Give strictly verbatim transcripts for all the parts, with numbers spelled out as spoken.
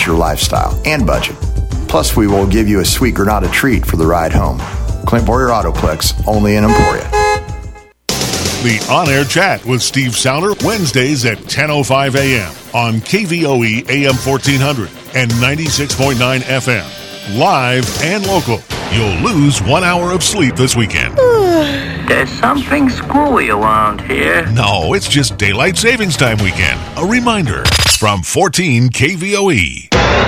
your lifestyle and budget. Plus, we will give you a sweet Granada treat for the ride home. Clint Boyer Autoplex, only in Emporia. The On-Air Chat with Steve Sauter, Wednesdays at ten oh five a.m. on K V O E A M fourteen hundred and ninety-six point nine F M. Live and local. You'll lose one hour of sleep this weekend. There's something screwy around here. No, it's just Daylight Savings Time weekend. A reminder from fourteen K V O E.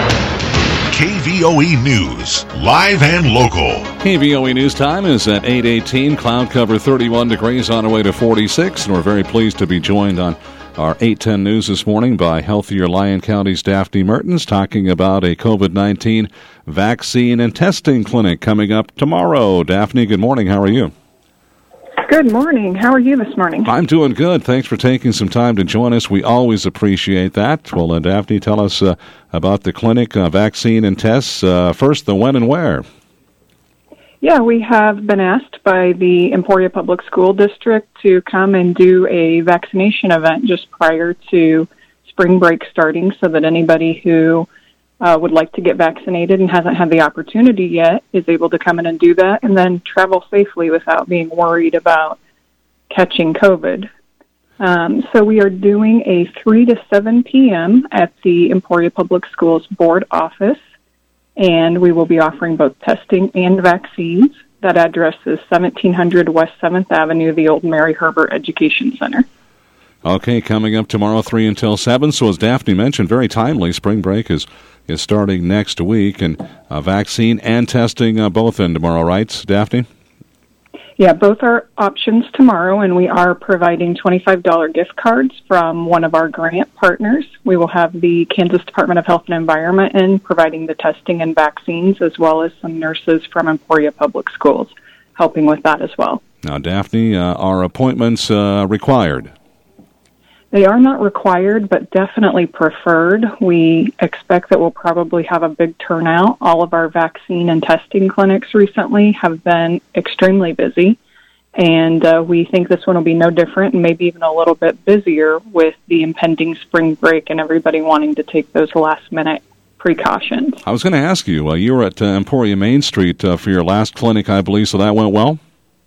K V O E News, live and local. K V O E News time is at eight eighteen. Cloud cover thirty-one degrees on our way to forty-six. And we're very pleased to be joined on our eight ten News this morning by Healthier Lyon County's Daphne Mertens, talking about a COVID nineteen vaccine and testing clinic coming up tomorrow. Daphne, good morning. How are you? Good morning. How are you this morning? I'm doing good. Thanks for taking some time to join us. We always appreciate that. Well, uh, Daphne, tell us uh, about the clinic, uh, vaccine, and tests. Uh, first, the when and where. Yeah, we have been asked by the Emporia Public School District to come and do a vaccination event just prior to spring break starting so that anybody who uh, would like to get vaccinated and hasn't had the opportunity yet is able to come in and do that and then travel safely without being worried about catching COVID. Um, so we are doing a three to seven p.m. at the Emporia Public Schools board office, and we will be offering both testing and vaccines. That address is seventeen hundred West seventh Avenue, the old Mary Herbert Education Center. Okay, coming up tomorrow, three until seven. So as Daphne mentioned, very timely, spring break is, is starting next week, and uh, vaccine and testing uh, both in tomorrow, right, Daphne? Yeah, both are options tomorrow, and we are providing twenty-five dollars gift cards from one of our grant partners. We will have the Kansas Department of Health and Environment in providing the testing and vaccines, as well as some nurses from Emporia Public Schools helping with that as well. Now, Daphne, uh, are appointments uh, required? They are not required, but definitely preferred. We expect that we'll probably have a big turnout. All of our vaccine and testing clinics recently have been extremely busy, and uh, we think this one will be no different and maybe even a little bit busier with the impending spring break and everybody wanting to take those last-minute precautions. I was going to ask you, uh, you were at uh, Emporia Main Street uh, for your last clinic, I believe, so that went well?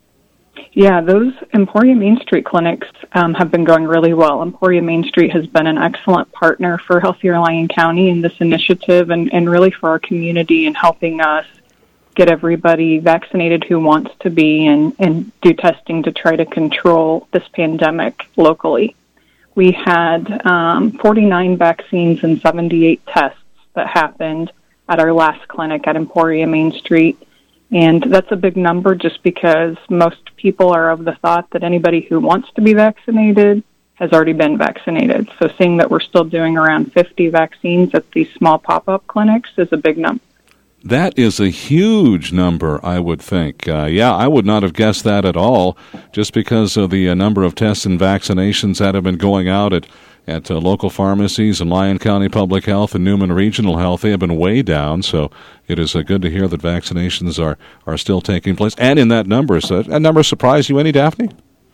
Yeah, those Emporia Main Street clinics um, have been going really well. Emporia Main Street has been an excellent partner for Healthier Lyon County in this initiative and, and really for our community in helping us get everybody vaccinated who wants to be and, and do testing to try to control this pandemic locally. We had um, forty-nine vaccines and seventy-eight tests that happened at our last clinic at Emporia Main Street. And that's a big number just because most people are of the thought that anybody who wants to be vaccinated has already been vaccinated. So seeing that we're still doing around fifty vaccines at these small pop-up clinics is a big number. That is a huge number, I would think. Uh, yeah, I would not have guessed that at all, just because of the uh, number of tests and vaccinations that have been going out at at uh, local pharmacies and Lyon County Public Health and Newman Regional Health. They have been way down, so it is uh, good to hear that vaccinations are, are still taking place. And in that number, so that number surprised you any, Daphne?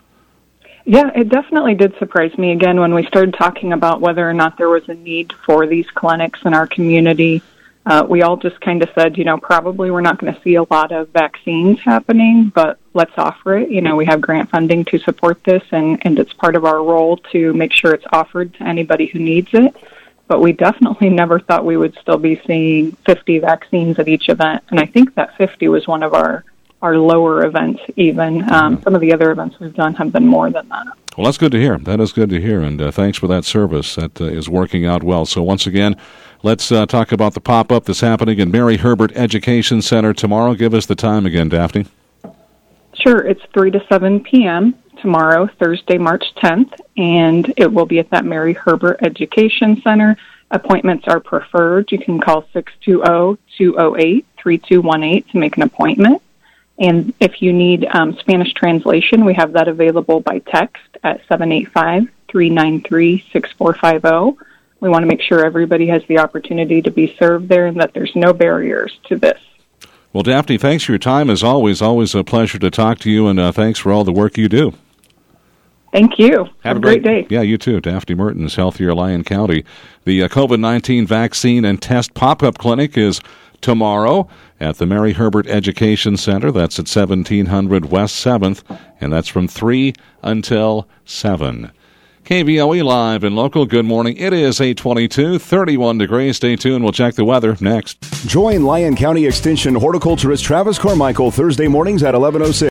Yeah, it definitely did surprise me. Again, when we started talking about whether or not there was a need for these clinics in our community, uh, we all just kind of said, you know, probably we're not going to see a lot of vaccines happening, but let's offer it. You know, we have grant funding to support this, and, and it's part of our role to make sure it's offered to anybody who needs it. But we definitely never thought we would still be seeing fifty vaccines at each event, and I think that fifty was one of our, our lower events even. Um, mm-hmm. Some of the other events we've done have been more than that. Well, that's good to hear. That is good to hear, and uh, thanks for that service. That uh, is working out well. So once again, let's uh, talk about the pop-up that's happening in Mary Herbert Education Center tomorrow. Give us the time again, Daphne. Sure. It's three to seven p.m. tomorrow, Thursday, March tenth, and it will be at that Mary Herbert Education Center. Appointments are preferred. You can call six two zero, two zero eight, three two one eight to make an appointment. And if you need um, Spanish translation, we have that available by text at seven eight five, three nine three, six four five zero. We want to make sure everybody has the opportunity to be served there and that there's no barriers to this. Well, Daphne, thanks for your time as always. Always a pleasure to talk to you, and uh, thanks for all the work you do. Thank you. Have, Have a great, great day. Yeah, you too. Daphne Mertens, Healthier Lyon County. The uh, COVID nineteen vaccine and test pop-up clinic is tomorrow at the Mary Herbert Education Center. That's at seventeen hundred West seventh, and that's from three until seven. K V O E Live and Local, good morning. It is eight twenty-two, thirty-one degrees. Stay tuned. We'll check the weather next. Join Lyon County Extension horticulturist Travis Carmichael Thursday mornings at eleven oh six.